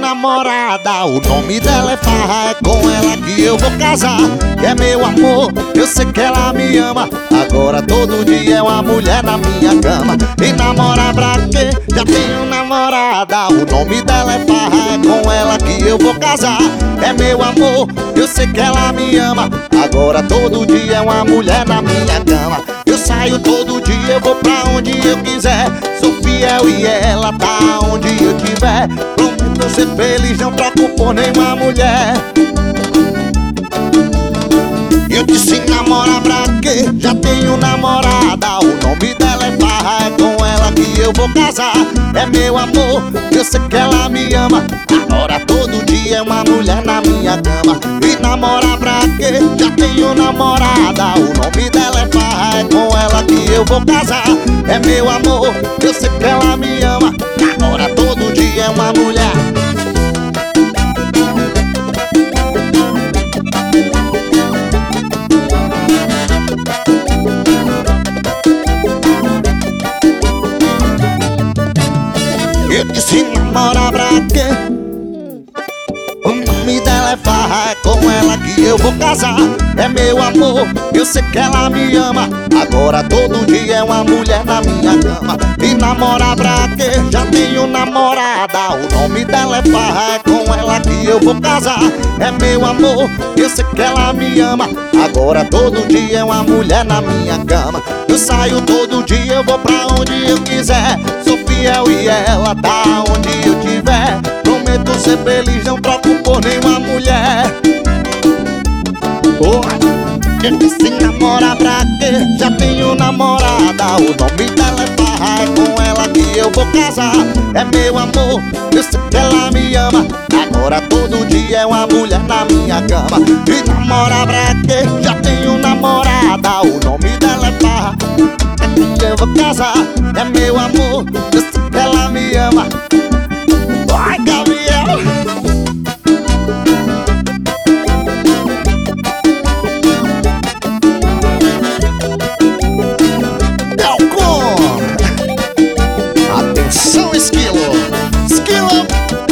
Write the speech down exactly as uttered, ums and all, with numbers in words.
namorada, o nome dela é Farra. É com ela que eu vou casar. É meu amor, eu sei que ela me ama. Agora todo dia é uma mulher na minha cama. E namorar pra quê? Já tenho namorada, o nome dela é Farra. É com ela que eu vou casar. É meu amor, eu sei que ela me ama. Agora todo dia é uma mulher na minha cama. Eu saio todo dia, eu vou pra onde eu quiser. Sou fiel e ela tá onde eu tiver. Prometo ser feliz, não troco por nenhuma mulher. Eu disse namorar pra quê? Já tenho namorada, o nome dela é Farra. É com ela que eu vou casar. É meu amor, eu sei que ela me ama. Agora todo dia é uma mulher na minha cama. E namorar pra quê? Já tenho namorada, o nome dela é Farra. É com ela que eu vou casar. É meu amor, eu sei que ela me ama. Agora todo dia é uma mulher. Eu disse namorar pra quê? O nome dela é Farra. É com ela que eu vou casar. É meu amor, eu sei que ela me ama. Agora todo dia é uma mulher na minha cama. E namorar pra quê? Já tenho namorada, o nome dela é Farra. É com ela que eu vou casar. É meu amor, eu sei que ela me ama. Agora todo dia é uma mulher na minha cama. Eu saio todo dia, eu vou pra onde eu quiser. Sou fiel e ela tá onde eu tiver. Prometo ser feliz, não troco por nenhuma mulher. Oh, eu disse namorar pra quê? Já tenho namorada, o nome dela é Farra. É com ela que eu vou casar. É meu amor, eu sei que ela me ama. Agora todo dia é uma mulher na minha cama. E namorar pra quê? Já tenho namorada, o nome dela é Farra. É que eu vou casar. É meu amor, eu sei que ela me ama. Vai, Gabriel! Delcom! Atenção, esquilo! Esquilo!